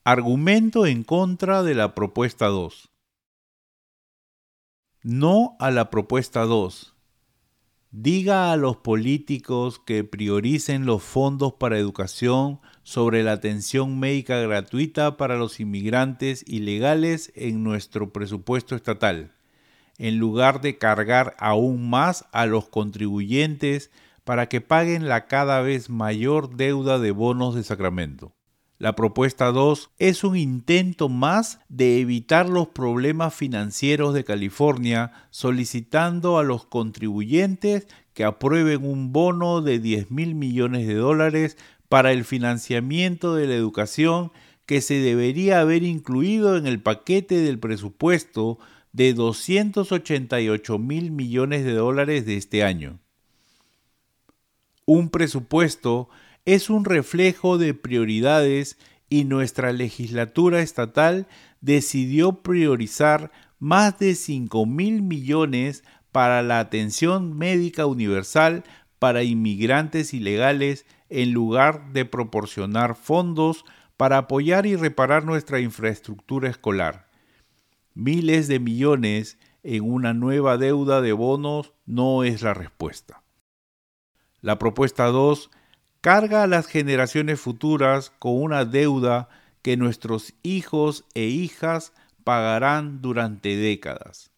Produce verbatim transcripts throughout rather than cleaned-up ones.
Argumento en contra de la propuesta dos. No a la propuesta dos. Diga a los políticos que prioricen los fondos para educación sobre la atención médica gratuita para los inmigrantes ilegales en nuestro presupuesto estatal, en lugar de cargar aún más a los contribuyentes para que paguen la cada vez mayor deuda de bonos de Sacramento. La propuesta dos es un intento más de evitar los problemas financieros de California, solicitando a los contribuyentes que aprueben un bono de diez mil millones de dólares para el financiamiento de la educación que se debería haber incluido en el paquete del presupuesto de doscientos ochenta y ocho mil millones de dólares de este año. Un presupuesto es un reflejo de prioridades y nuestra legislatura estatal decidió priorizar más de cinco mil millones para la atención médica universal para inmigrantes ilegales en lugar de proporcionar fondos para apoyar y reparar nuestra infraestructura escolar. Miles de millones en una nueva deuda de bonos no es la respuesta. La propuesta dos carga a las generaciones futuras con una deuda que nuestros hijos e hijas pagarán durante décadas.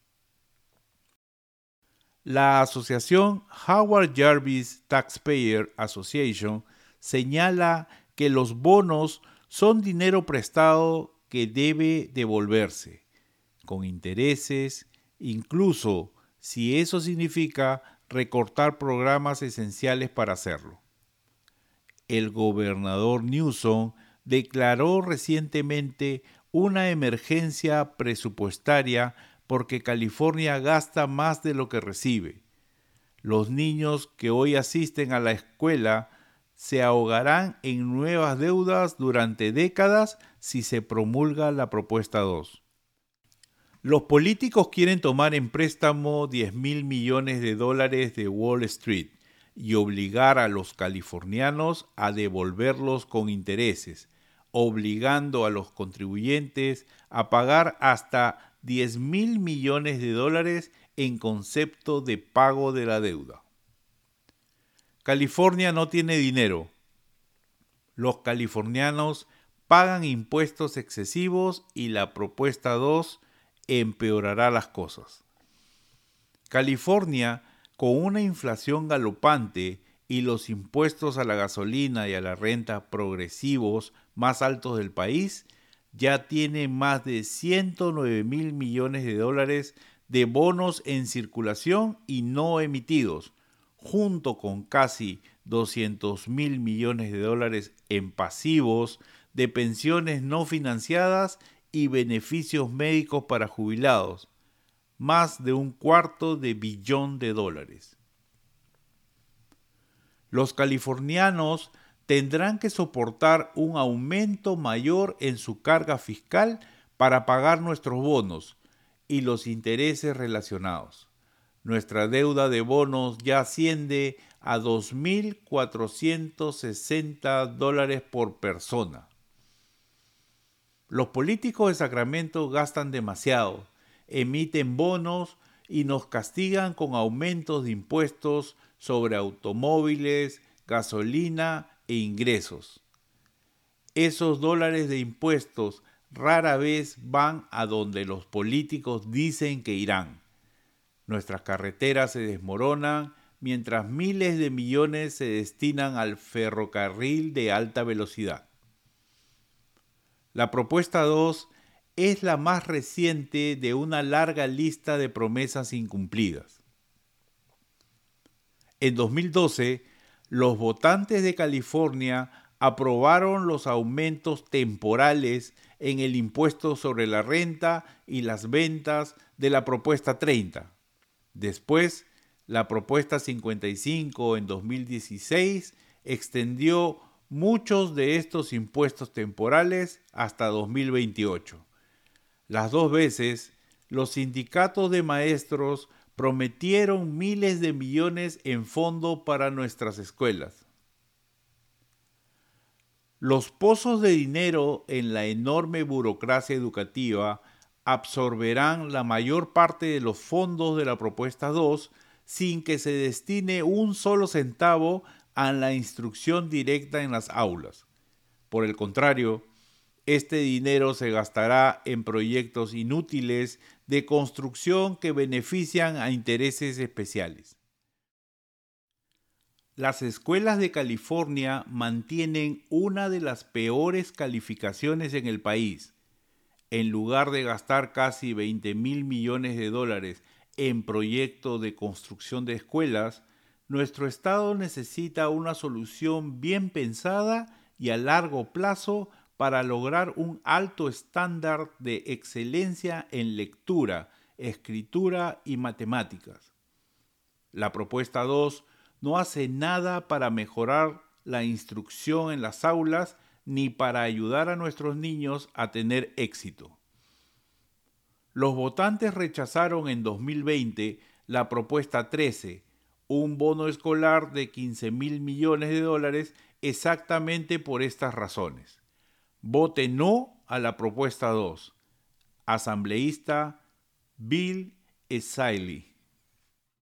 La asociación Howard Jarvis Taxpayer Association señala que los bonos son dinero prestado que debe devolverse, con intereses, incluso si eso significa recortar programas esenciales para hacerlo. El gobernador Newsom declaró recientemente una emergencia presupuestaria porque California gasta más de lo que recibe. Los niños que hoy asisten a la escuela se ahogarán en nuevas deudas durante décadas si se promulga la propuesta dos. Los políticos quieren tomar en préstamo diez mil millones de dólares de Wall Street y obligar a los californianos a devolverlos con intereses, obligando a los contribuyentes a pagar hasta diez mil millones de dólares en concepto de pago de la deuda. California no tiene dinero. Los californianos pagan impuestos excesivos y la propuesta dos empeorará las cosas. California, con una inflación galopante y los impuestos a la gasolina y a la renta progresivos más altos del país, ya tiene más de ciento nueve mil millones de dólares de bonos en circulación y no emitidos, junto con casi doscientos mil millones de dólares en pasivos de pensiones no financiadas y beneficios médicos para jubilados, más de un cuarto de billón de dólares. Los californianos tendrán que soportar un aumento mayor en su carga fiscal para pagar nuestros bonos y los intereses relacionados. Nuestra deuda de bonos ya asciende a dos mil cuatrocientos sesenta dólares por persona. Los políticos de Sacramento gastan demasiado, emiten bonos y nos castigan con aumentos de impuestos sobre automóviles, gasolina e ingresos. Esos dólares de impuestos rara vez van a donde los políticos dicen que irán. Nuestras carreteras se desmoronan mientras miles de millones se destinan al ferrocarril de alta velocidad. La propuesta dos es la más reciente de una larga lista de promesas incumplidas. En dos mil doce, los votantes de California aprobaron los aumentos temporales en el impuesto sobre la renta y las ventas de la propuesta treinta. Después, la propuesta cincuenta y cinco en dos mil dieciséis extendió muchos de estos impuestos temporales hasta dos mil veintiocho. Las dos veces, los sindicatos de maestros prometieron miles de millones en fondo para nuestras escuelas. Los pozos de dinero en la enorme burocracia educativa absorberán la mayor parte de los fondos de la propuesta dos sin que se destine un solo centavo a la instrucción directa en las aulas. Por el contrario, este dinero se gastará en proyectos inútiles de construcción que benefician a intereses especiales. Las escuelas de California mantienen una de las peores calificaciones en el país. En lugar de gastar casi veinte mil millones de dólares en proyectos de construcción de escuelas, nuestro estado necesita una solución bien pensada y a largo plazo para lograr un alto estándar de excelencia en lectura, escritura y matemáticas. La propuesta dos no hace nada para mejorar la instrucción en las aulas ni para ayudar a nuestros niños a tener éxito. Los votantes rechazaron en dos mil veinte la propuesta trece, un bono escolar de quince mil millones de dólares, exactamente por estas razones. Vote no a la propuesta dos. Asambleísta Bill Essayli.